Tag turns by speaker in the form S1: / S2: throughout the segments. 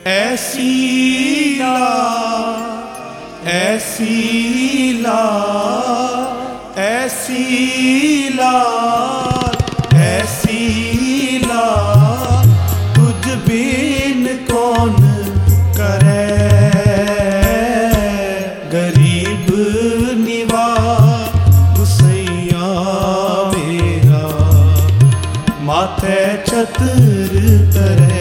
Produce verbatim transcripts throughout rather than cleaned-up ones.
S1: ऐसी ला ऐसी ला ऐसी ला ऐसी ला तुझ बिन कौन करे। गरीब निवाज गुसैया मेरा माथे छतर करे।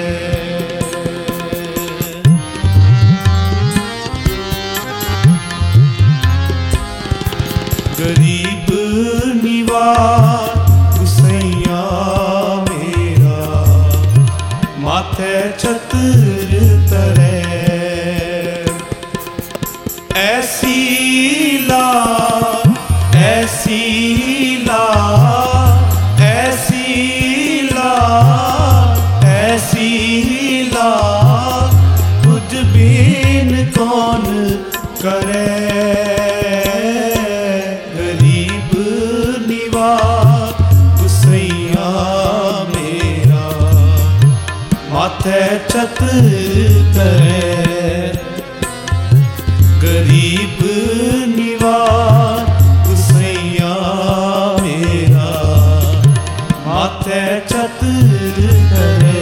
S1: गरीब निवाज गुसैया मेरा माथे छतर तरे। ऐसी ला ऐसी ला ऐसी ला ऐसी ला तुझ बिन कौन करे। माथे छतर तरे। गरीब निवाज गुसैया मेरा माथे छतर तरे।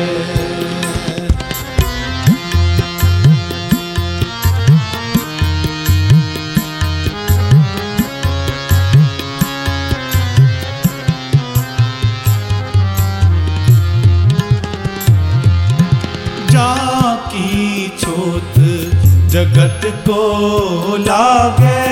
S1: की छोत जगत को लागे।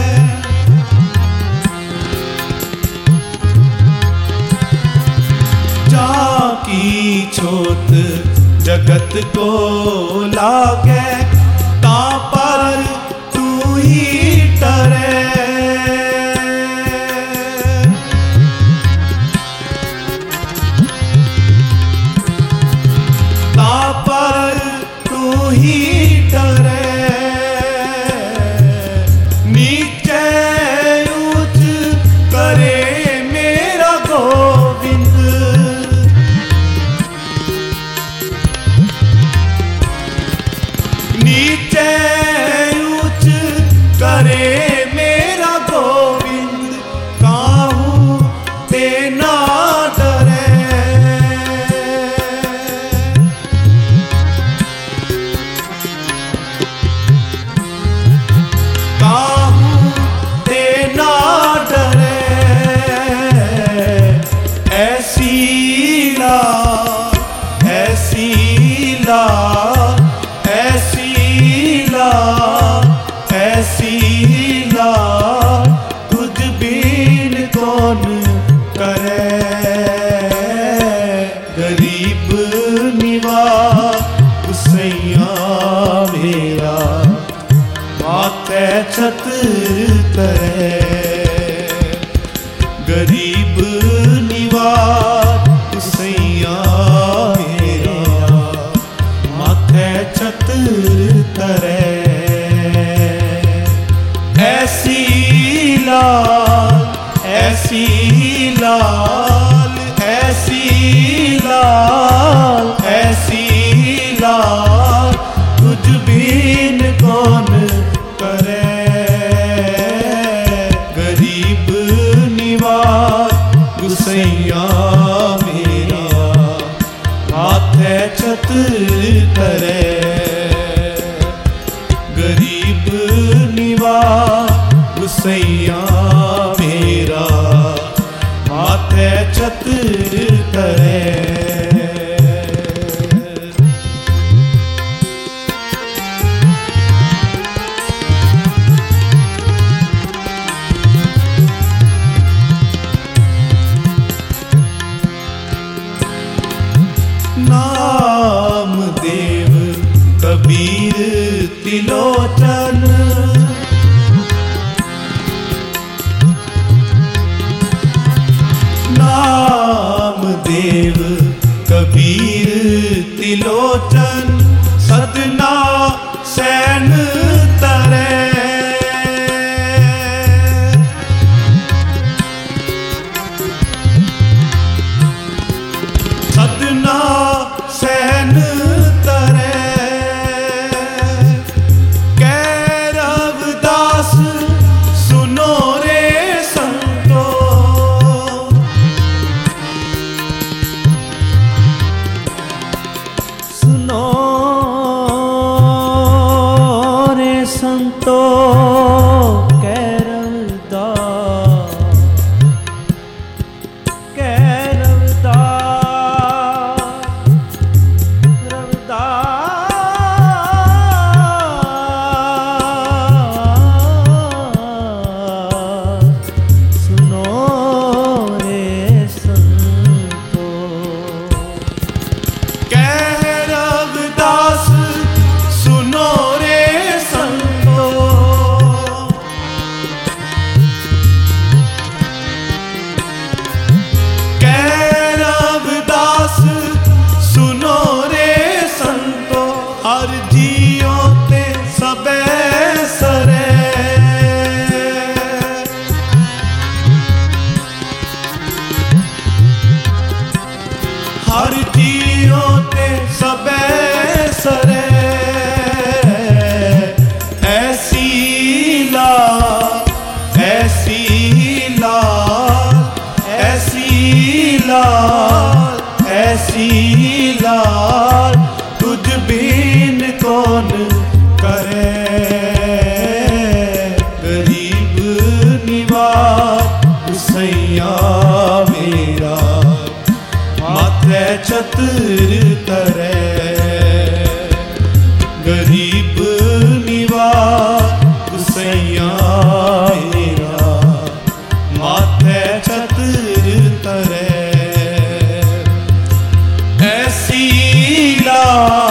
S1: जाकी छोत जगत को लागे ता पर तू ही डरे। ही डरे नीचे ऊंच करे मेरा गोविंद। नीचे ऊंच करे मेरा गोविंद काहू ते ना डरे। ऐसी ला ऐसी ला ऐसी ला तुझ बिन कौन करे। गरीब निवाज गुसैया मेरा माथे छतर तरे। गरीब निवाज गुसैया मेरा माथे छतर तरे। ऐसी लाल ऐसी लाल ऐसी लाल ऐसी लाल तुझ बिन कौन करे। गरीब निवाज गुसैया मेरा माथे छतर तरे। गरीब निवाज गुसैया मेरा माथे छतर तरे। नाम देव कबीर तिलोचन नाम देव कबीर तिलोचन सदना सैन तरे। सदना सैन तरे। लाल ऐसी लाल तुझ बिन कौन करे। गरीब निवाज सैया मेरा माथे छतर तरे। गरीब निवाज सैया मेरा माथे छतर तरे। ऐसी लाल